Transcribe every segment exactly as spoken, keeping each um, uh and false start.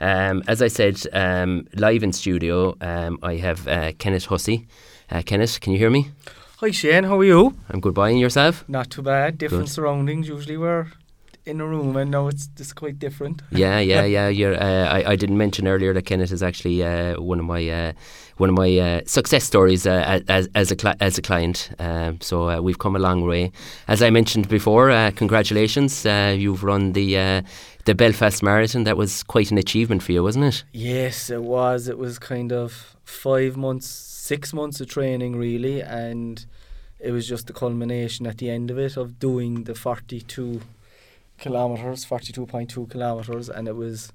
Um, as I said, um, live in studio, um, I have uh, Kenneth Hussey. Uh, Kenneth, can you hear me? Hi Shane, how are you? I'm good. Bye, and yourself? Not too bad. Different Good. surroundings. Usually we're in a room, and now it's it's quite different. Yeah, yeah, yeah. You're, uh, I, I didn't mention earlier that Kenneth is actually uh, one of my uh, one of my uh, success stories uh, as as a cli- as a client. Um, so uh, we've come a long way. As I mentioned before, uh, congratulations. Uh, you've run the uh, the Belfast Marathon. That was quite an achievement for you, wasn't it? Yes, it was. It was kind of five months, six months of training really, and it was just the culmination at the end of it of doing the forty-two kilometres, forty-two point two kilometres, and it was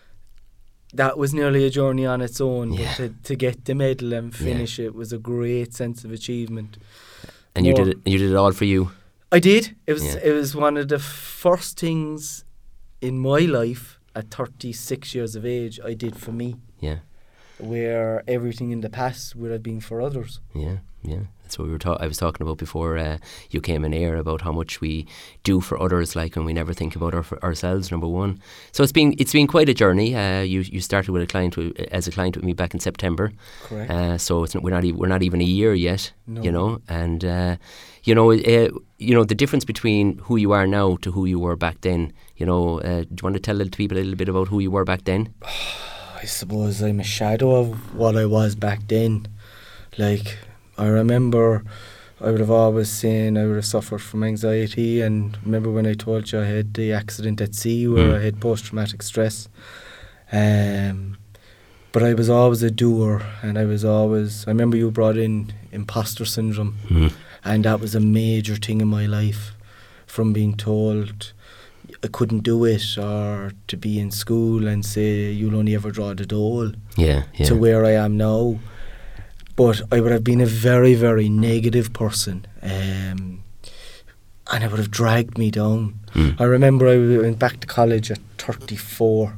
that was nearly a journey on its own. Yeah. But to, to get the medal and finish yeah. it was a great sense of achievement. And More, you did it. You did it all for you. I did. It was yeah. it was one of the first things in my life at thirty-six years of age I did for me. Yeah. Where everything in the past would have been for others. Yeah, yeah. That's what we were. Ta- I was talking about before uh, you came in air about how much we do for others, like, and we never think about our, for ourselves. Number one. So it's been it's been quite a journey. Uh, you you started with a client w- as a client with me back in September. Correct. Uh, so it's not, we're not e- we're not even a year yet. No. You know, and uh, you know uh, you know the difference between who you are now to who you were back then. You know, uh, do you want to tell the people a little bit about who you were back then? I suppose I'm a shadow of what I was back then. Like, I remember I would have always saying I would have suffered from anxiety, and remember when I told you I had the accident at sea where mm. I had post-traumatic stress. Um, but I was always a doer, and I was always, I remember you brought in imposter syndrome, mm. and that was a major thing in my life, from being told I couldn't do it, or to be in school and say you'll only ever draw the dole, yeah, yeah. to where I am now. But I would have been a very, very negative person, um, and it would have dragged me down. Mm. I remember I went back to college at thirty-four.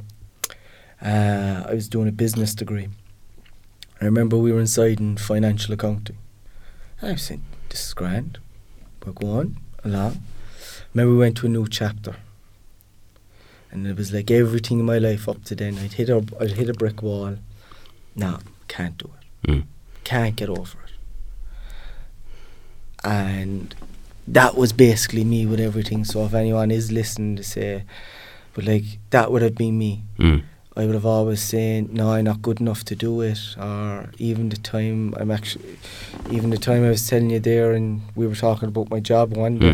Uh, I was doing a business degree. I remember we were inside in financial accounting. And I was saying, this is grand. We're going along. Remember we went to a new chapter. And it was like everything in my life up to then. I'd hit a, I'd hit a brick wall. No, can't do it. Mm. Can't get over it. And that was basically me with everything. So if anyone is listening to say, but like, that would have been me. Mm. I would have always saying, no, I'm not good enough to do it. Or even the time I'm actually, even the time I was telling you there and we were talking about my job one day. Mm.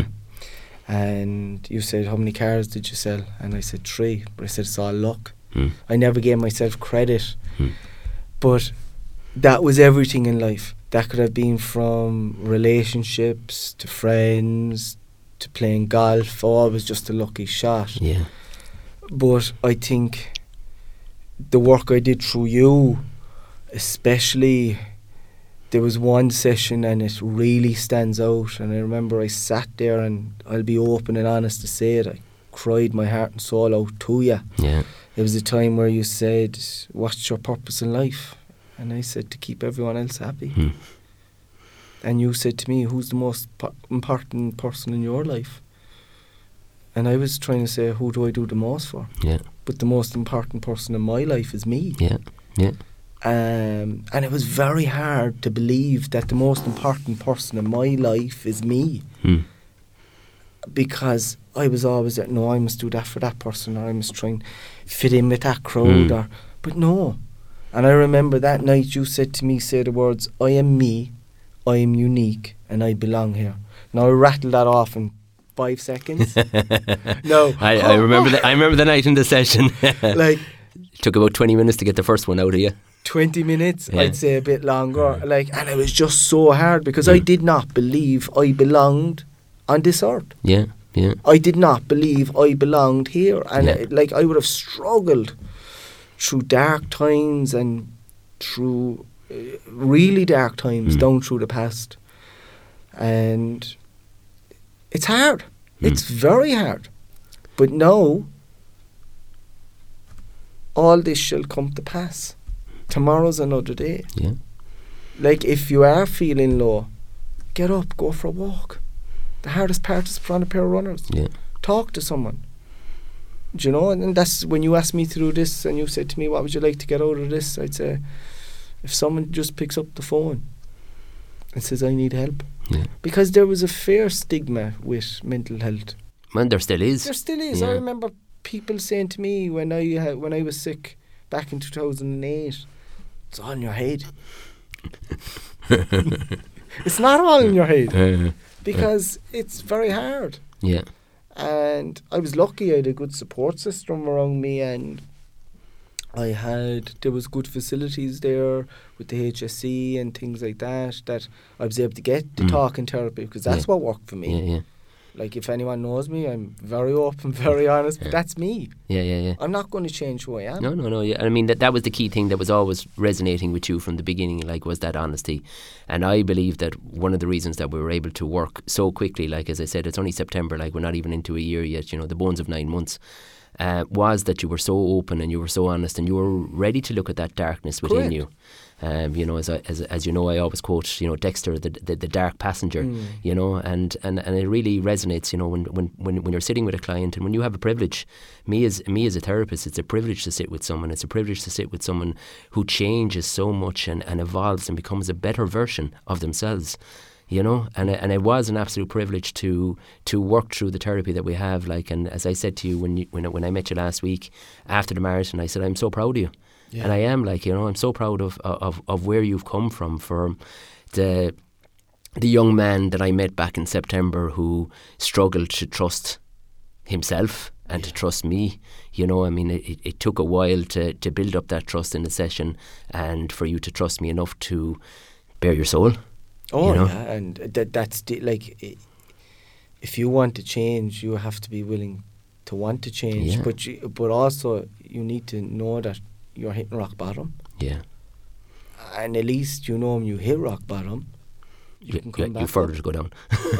And you said, how many cars did you sell? And I said, three. But I said, it's all luck. Mm. I never gave myself credit. Mm. But that was everything in life. That could have been from relationships to friends to playing golf. Oh, I was just a lucky shot. Yeah. But I think the work I did through you, especially, there was one session and it really stands out, and I remember I sat there, and I'll be open and honest to say it, I cried my heart and soul out to you. Yeah. It was a time where you said, what's your purpose in life? And I said, to keep everyone else happy. Mm. And you said to me, who's the most po- important person in your life? And I was trying to say, who do I do the most for? Yeah. But the most important person in my life is me. Yeah, yeah. Um, and it was very hard to believe that the most important person in my life is me. Mm. Because I was always like, no, I must do that for that person, or I must try and fit in with that crowd. Mm. Or, but no. And I remember that night you said to me, say the words, I am me, I am unique, and I belong here. Now I rattled that off in five seconds. no. I, I remember the, I remember the night in the session. Like, it took about twenty minutes to get the first one out of you. twenty minutes, yeah. I'd say a bit longer. Like, and it was just so hard because mm. I did not believe I belonged on this earth. Yeah, yeah. I did not believe I belonged here. And yeah. it, like, I would have struggled through dark times and through uh, really dark times mm. down through the past. And it's hard. Mm. It's very hard. But now, all this shall come to pass. Tomorrow's another day. Yeah. Like, if you are feeling low, get up, go for a walk. The hardest part is put on a pair of runners. Yeah. Talk to someone. Do you know? And that's when you asked me to do this and you said to me, what would you like to get out of this? I'd say, if someone just picks up the phone and says, I need help. Yeah. Because there was a fair stigma with mental health. Man, there still is. There still is. Yeah. I remember people saying to me when I had, when I was sick back in two thousand eight, it's all in your head. It's not all in your head. Uh, because it's very hard. yeah. And I was lucky I had a good support system around me, and I had, there was good facilities there with the H S C and things like that, that I was able to get the Mm. talking therapy, because that's Yeah. what worked for me. Yeah, yeah. Like, if anyone knows me, I'm very open, very honest, but Yeah. that's me. Yeah, yeah, yeah. I'm not going to change who I am. No, no, no. Yeah, I mean that that was the key thing that was always resonating with you from the beginning. Like, was that honesty, and I believe that one of the reasons that we were able to work so quickly, like as I said, it's only September, like we're not even into a year yet. You know, the bones of nine months. Uh, was that you were so open and you were so honest and you were ready to look at that darkness within Correct. you. Um, you know, as, I, as as you know, I always quote, you know, Dexter, the the, the dark passenger. Mm. You know, and, and, and it really resonates. You know, when, when when when you're sitting with a client and when you have a privilege, me as me as a therapist, it's a privilege to sit with someone. It's a privilege to sit with someone who changes so much and, and evolves and becomes a better version of themselves. You know, and and it was an absolute privilege to to work through the therapy that we have. Like, and as I said to you when you, when I- when I met you last week after the marathon, I said I'm so proud of you, Yeah. and I am. Like, you know, I'm so proud of of of where you've come from. For the the young man that I met back in September who struggled to trust himself and to trust me. You know, I mean, it, it took a while to to build up that trust in the session, and for you to trust me enough to bare your soul. Oh, You know? yeah, and that that's the, like, i- if you want to change, you have to be willing to want to change. Yeah. But you, but also you need to know that you're hitting rock bottom, Yeah. and at least you know when you hit rock bottom, you You, can come you, back. you further to go down.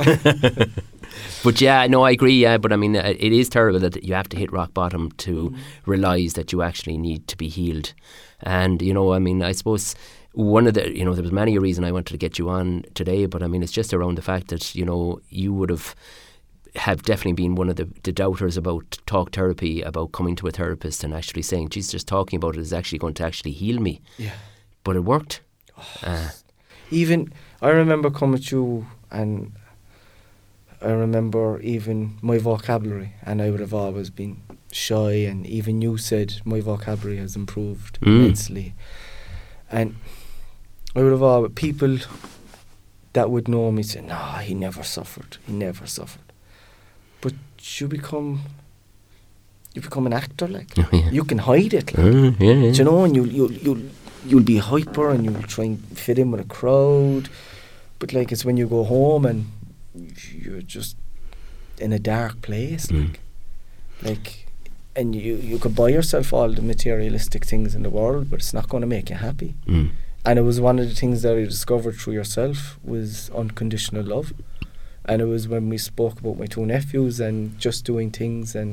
But yeah, no, I agree. Yeah, but I mean, uh, it is terrible that you have to hit rock bottom to Mm. realise that you actually need to be healed. And you know, I mean, I suppose one of the, you know, there was many a reason I wanted to get you on today, but I mean, it's just around the fact that, you know, you would have have definitely been one of the, the doubters about talk therapy, about coming to a therapist and actually saying, geez, just talking about it is actually going to actually heal me. Yeah. But it worked. Uh, Even I remember coming to you, and I remember even my vocabulary, and I would have always been shy, and even you said my vocabulary has improved Mm. immensely. And I would have always, people that would know me say, no, he never suffered, he never suffered. But you become, you become an actor, like. yeah. You can hide it, like. Uh, yeah, yeah. Do you know, and you'll, you'll, you'll, you'll be hyper and you'll try and fit in with a crowd. But like, it's when you go home and you're just in a dark place, Mm. like, like, and you, you could buy yourself all the materialistic things in the world, but it's not going to make you happy. Mm. And it was one of the things that I discovered through yourself was unconditional love. And it was when we spoke about my two nephews and just doing things, and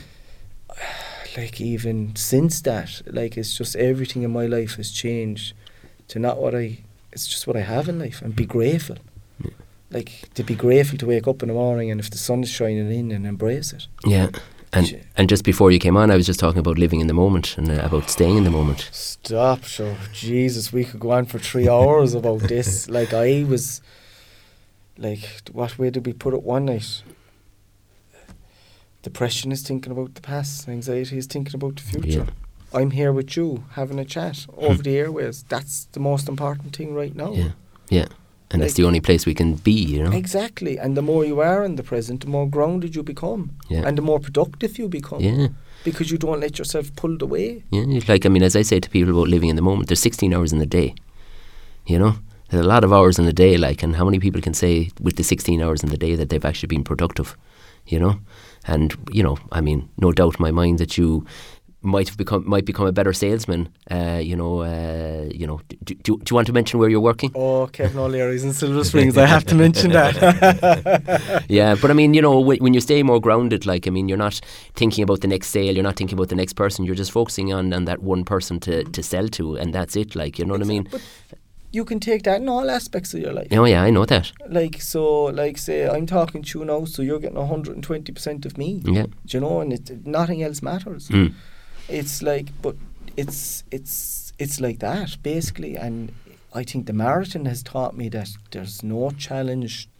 like even since that, like it's just everything in my life has changed to not what I, it's just what I have in life, and be grateful. Yeah. Like to be grateful to wake up in the morning and if the sun is shining in, and embrace it. Yeah. And J- and just before you came on, I was just talking about living in the moment and uh, about staying in the moment. Stop, sure. Jesus, we could go on for three hours about this. Like I was, like, what way did we put it one night? Depression is thinking about the past. Anxiety is thinking about the future. Yeah. I'm here with you, having a chat over the airways. That's the most important thing right now. Yeah. Yeah. And that's Like- the only place we can be, you know. Exactly. And the more you are in the present, the more grounded you become. Yeah. And the more productive you become. Yeah. Because you don't let yourself pulled away. Yeah. It's like, I mean, as I say to people about living in the moment, there's sixteen hours in the day. You know, there's a lot of hours in the day. Like, and how many people can say with the sixteen hours in the day that they've actually been productive? You know, and you know, I mean, no doubt in my mind that you might have become might become a better salesman. Uh, you know, uh, you know. Do, do, do you want to mention where you're working? Oh, Kevin O'Leary's in Silver Springs. I have to mention that. Yeah, but I mean, you know, when, when you stay more grounded, like, I mean, you're not thinking about the next sale, you're not thinking about the next person, you're just focusing on, on that one person to, to sell to, and that's it, like, you know what I mean? But you can take that in all aspects of your life. Oh yeah, I know that. Like, so, like, say, I'm talking to you now, so you're getting one hundred twenty percent of me. Yeah. Do you know, and it, nothing else matters. Mm. It's like, but it's, it's, it's like that, basically. And I think the marathon has taught me that there's no challenge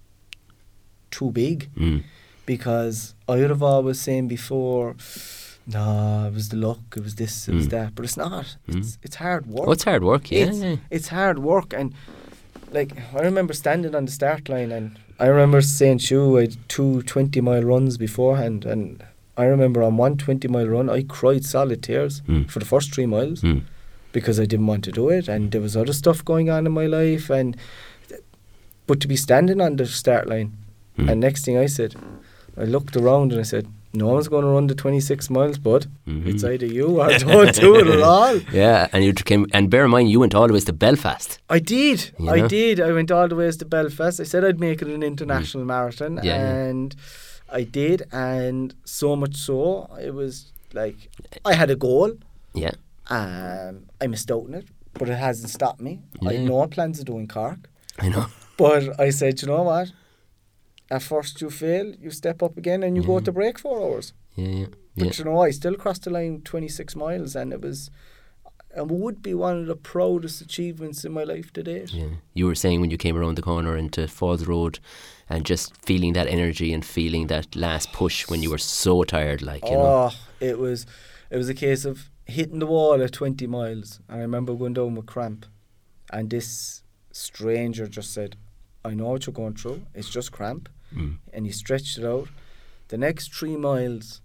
too big. Mm. Because I would have always saying before, no, it was the luck, it was this, it was Mm. that. But it's not. Mm. It's it's hard work. Oh, it's hard work, yeah. It's, yeah. it's hard work. And, like, I remember standing on the start line, and I remember saying to you, I had two twenty-mile runs beforehand. And I remember on one twenty-mile run, I cried solid tears Mm. for the first three miles Mm. because I didn't want to do it. And there was other stuff going on in my life. And But to be standing on the start line, Mm. and next thing I said, I looked around and I said, no one's going to run the twenty-six miles, bud. Mhm. It's either you or don't do it at all. Yeah, and you came, and bear in mind, you went all the way to Belfast. I did. You I know? did. I went all the way to Belfast. I said I'd make it an international marathon, Yeah, yeah. and I did. And so much so, it was like I had a goal. Yeah. Um, I missed out on it, but it hasn't stopped me. I Yeah. had no plans of doing Cork, I know. but I said, you know what? At first you fail, you step up again, and you go Yeah. to break four hours. Yeah, yeah. But yeah. you know, I still crossed the line twenty-six miles, and it was, it would be one of the proudest achievements in my life to date. Yeah. You were saying when you came around the corner into Falls Road and just feeling that energy and feeling that last push when you were so tired, like, you know. Oh, it was, it was a case of hitting the wall at twenty miles, and I remember going down with cramp, and this stranger just said, I know what you're going through, it's just cramp. Mm. And he stretched it out. The next three miles,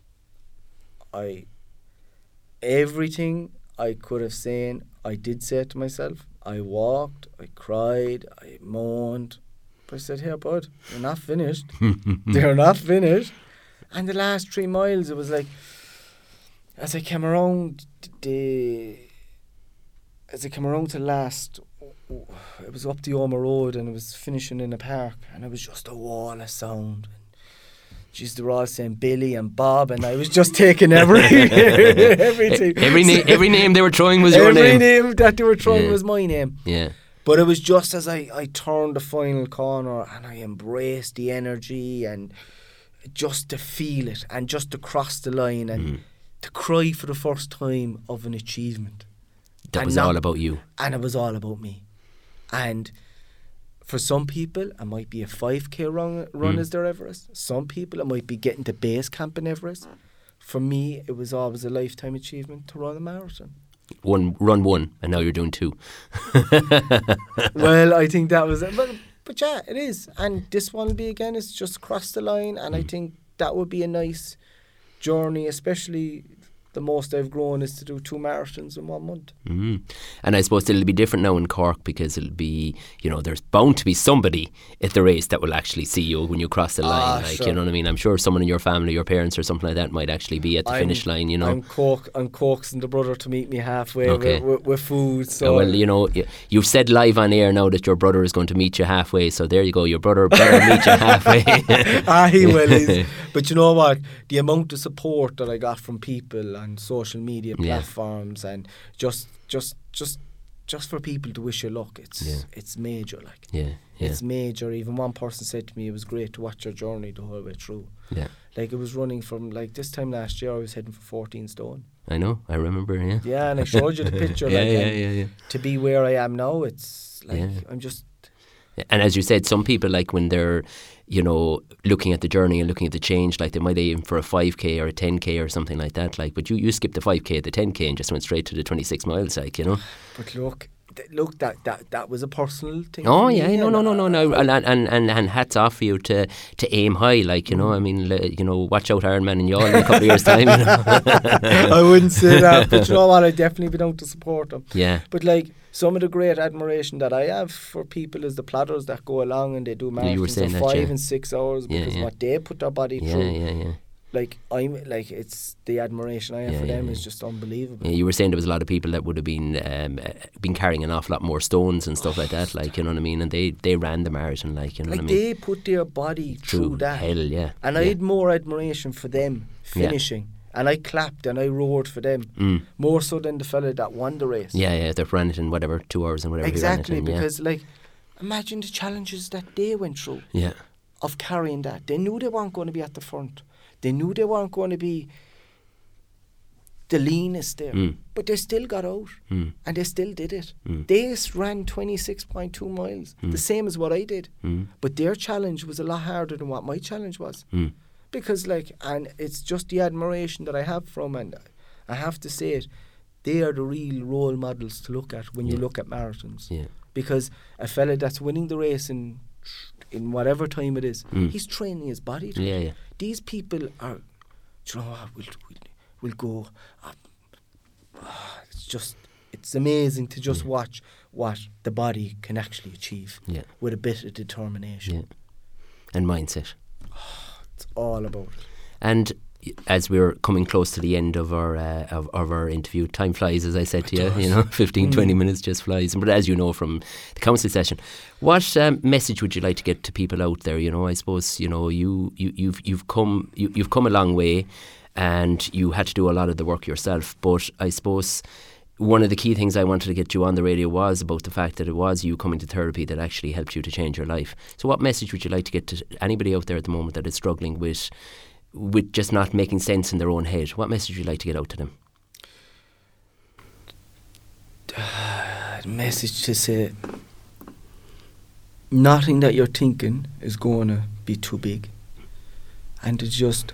I, everything I could have said, I did say it to myself. I walked, I cried, I moaned. But I said, here, bud, you're not finished. They're not finished. And the last three miles, it was like, as I came around the, as I came around to last, it was up the Oma Road, and it was finishing in a park, and it was just a wall of sound. Jeez, they were all saying Billy and Bob, and I was just taking every everything. Every, na- every name they were throwing was your every name. name that they were throwing Yeah. was my name. Yeah. But it was just as I, I turned the final corner, and I embraced the energy, and just to feel it, and just to cross the line, and Mm. to cry for the first time of an achievement. That And was not- all about you. And it was all about me. And for some people, it might be a five K run, run Mm. as their Everest. Some people, it might be getting to base camp in Everest. For me, it was always a lifetime achievement to run a marathon. One run one, and now you're doing two. Well, I think that was it. But, but yeah, it is. And this one will be again, it's just across the line. And I think that would be a nice journey, especially the most I've grown is to do two marathons in one month. Mm. And I suppose it'll be different now in Cork because it'll be, you know, there's bound to be somebody at the race that will actually see you when you cross the line. Ah, like, sure. you know what I mean? I'm sure someone in your family, your parents or something like that might actually be at the I'm- finish line, you know. I'm, coax- I'm coaxing the brother to meet me halfway Okay. with, with, with food. Uh, So well, you know, y- you've said live on air now that your brother is going to meet you halfway. So there you go. Your brother better meet you halfway. ah, he will. He's, but you know what? The amount of support that I got from people on social media Yeah. platforms, and just, just, just, just for people to wish you luck, it's Yeah. it's major. Like Yeah, yeah, it's major. Even one person said to me, "It was great to watch your journey the whole way through." yeah. Like it was running from like this time last year, I was heading for fourteen stone. I know. I remember. Yeah. Yeah, and I showed you the picture. yeah, like, yeah, and yeah, yeah. to be where I am now, it's like Yeah. I'm just. And as you said, some people, like when they're, you know, looking at the journey and looking at the change, like they might aim for a five K or a ten K or something like that. Like, but you, you skipped the five K, the ten K, and just went straight to the twenty-six miles, like, you know. But look, th- look, that, that that was a personal thing. Oh for yeah, me, no, and no, no, no, no, I- and and and, and hats off for you to, to aim high, like, you know. I mean, le- you know, watch out, Ironman and y'all in a couple of years' time. You know? I wouldn't say that, but you know what? I'd definitely be down to support them. Yeah, But like some of the great admiration that I have for people is the plotters that go along and they do Yeah, you were marathons saying of that, five yeah. and six hours Yeah, because yeah. what they put their body yeah, through. yeah, yeah. Like I'm like it's the admiration I have Yeah, for yeah, them yeah. is just unbelievable. Yeah, you were saying there was a lot of people that would have been um, uh, been carrying an awful lot more stones and stuff like that, like, you know what I mean, and they, they ran the marathon, like, you know Like what I mean. they put their body through, that. hell, yeah. And yeah. I had more admiration for them Yeah. finishing And I clapped and I roared for them, mm. more so than the fella that won the race. Yeah, yeah, they've run it in whatever, two hours and whatever Exactly, he ran it in, because yeah. like, imagine the challenges that they went through Yeah. of carrying that. They knew they weren't going to be at the front. They knew they weren't going to be the leanest there. Mm. But they still got out, Mm. and they still did it. Mm. They ran twenty-six point two miles, Mm. the same as what I did. Mm. But their challenge was a lot harder than what my challenge was. Mm. Because, like, and it's just the admiration that I have from, and I have to say it, they are the real role models to look at when Yeah. you look at marathons. Yeah. Because a fella that's winning the race in in whatever time it is, Mm. he's training his body to Yeah, it. yeah. These people are, do you know what, we'll, we'll, we'll go, uh, uh, it's just, it's amazing to just Yeah. watch what the body can actually achieve Yeah. with a bit of determination. Yeah. And mindset. It's all about it. And as we're coming close to the end of our uh, of, of our interview, time flies, as I said to It you, does. you know, fifteen, Mm. twenty minutes just flies. But as you know from the council session, what um, message would you like to get to people out there? You know, I suppose, you know, you, you, you've you've come you, you've come a long way, and you had to do a lot of the work yourself. But I suppose one of the key things I wanted to get you on the radio was about the fact that it was you coming to therapy that actually helped you to change your life. So what message would you like to get to anybody out there at the moment that is struggling with with just not making sense in their own head? What message would you like to get out to them? Uh, message to say, nothing that you're thinking is going to be too big, and to just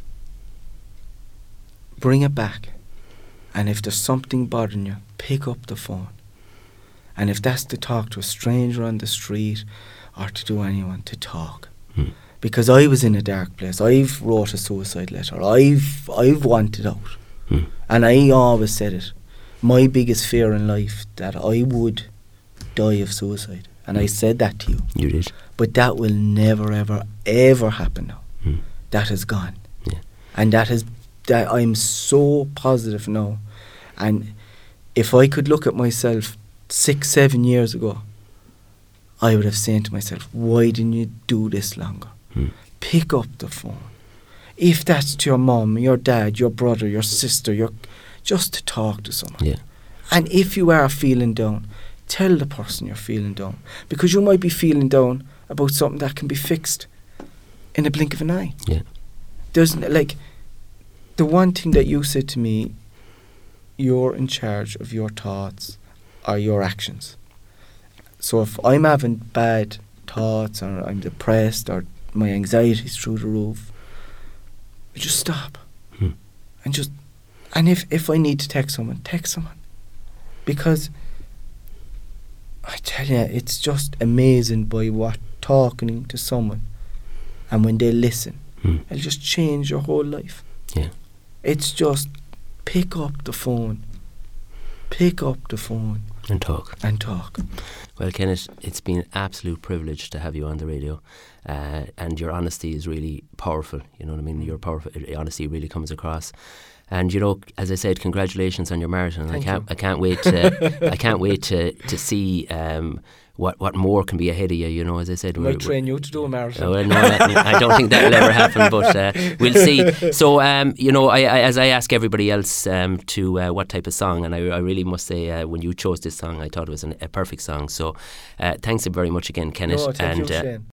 bring it back. And if there's something bothering you, pick up the phone. And if that's to talk to a stranger on the street or to do anyone, to talk. Hmm. Because I was in a dark place. I've wrote a suicide letter. I've I've wanted out. Hmm. And I always said it. My biggest fear in life, that I would die of suicide. And I said that to you. You did. But that will never, ever, ever happen now. Hmm. That is gone. Yeah. And that is, that I'm so positive now. And if I could look at myself six, seven years ago, I would have said to myself, why didn't you do this longer? Hmm. Pick up the phone. If that's to your mum, your dad, your brother, your sister, your, just to talk to someone. Yeah. And if you are feeling down, tell the person you're feeling down. Because you might be feeling down about something that can be fixed in a blink of an eye. Yeah. There's n- like, the one thing that you said to me, you're in charge of your thoughts or your actions. So if I'm having bad thoughts, or I'm depressed, or my anxiety's through the roof, just stop. Hmm. And just, and if, if I need to text someone, text someone. Because I tell you, it's just amazing by what talking to someone, and when they listen, Hmm. it'll just change your whole life. Yeah. It's just pick up the phone. Pick up the phone And talk. and talk. Well, Kenneth, it's been an absolute privilege to have you on the radio, uh, and your honesty is really powerful. You know what I mean? Your powerful your honesty really comes across. And you know, as I said, congratulations on your marathon. Thank I can't, you. I can't wait to, I can't wait to to see um, what what more can be ahead of you. You know, as I said, I might train you to do a marathon. Oh, well, no, that, I don't think that'll ever happen, but uh, we'll see. So, um, you know, I, I, as I ask everybody else um, to uh, what type of song, and I, I really must say, uh, when you chose this song, I thought it was an, a perfect song. So, uh, thanks very much again, Kenneth. No, thank and you, uh, Shane.